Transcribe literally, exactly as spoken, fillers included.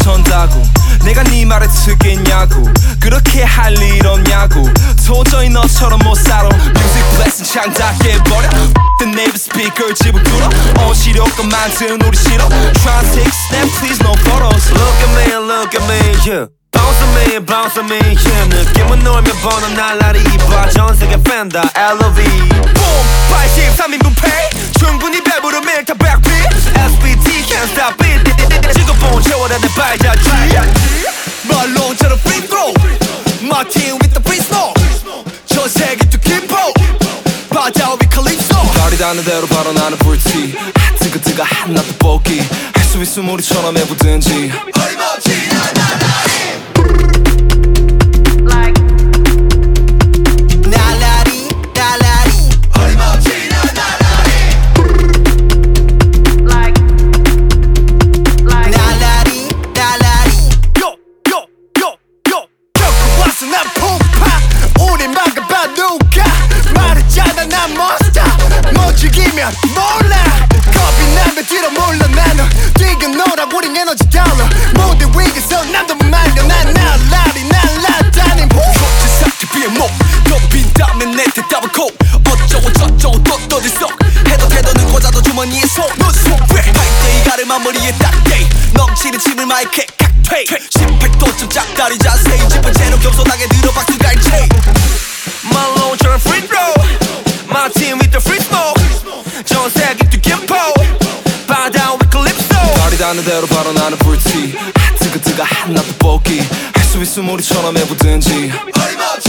어쩐다고 내가 네 말에 듣겠냐고 그렇게 할 일 없냐고 도저히 너처럼 못 살아 Music blessing 창작해버려 The neighbor speaker 집을 뚫어 어시려고 만든 우리 싫어 Try to take a snap please no photos Look at me look at me yeah Bounce on me bounce on me yeah 느낌은 놀면 번호 날라리 입어 전세계 팬다 엘오브이 Boom 팔십삼 인분 pay 충분히 배부르면 다 백비 에스비티 can't stop it 지금 본 채워라 내 발자취 말론처럼 free throw My team with the free smoke 전 세계 또 김포 바다 위 칼립소 발이 닿는 대로 바로 나는 불티 뜨거뜨거 한낮도 볶기 할 수 있음 우리처럼 해보든지 어림없지 나나나리 난 폭파 우리 막아봐 누가 말했잖아 난 monster 못 죽이면 몰라 겁이 나면 뒤로 물러나는 뛰어놀아 우린 에너지 달러 무대 위에서 남도 못 말려 난 날라리 날라다닌 헛짓삭기 비의 목 덮인다면 내 대답은 코 어쩌고 저쩌고 또 또 들썩 해도 태도는 고자도 주머니에 손너 속에 할때 이 가를 마무리에 딱대 넘치는 침을 마이크에 칵테일 십팔 도쯤 짝다리 자세 집은 제로 겸손하게 들어 박수 갈채 말론처럼 free throw My team with the free smoke 전 세계 또 김포 바다 위 칼립소 발이 닿는 대로 바로 나는 불티 뜨거뜨거 한낮도 볶기 할 수 있음 우리처럼 해보든지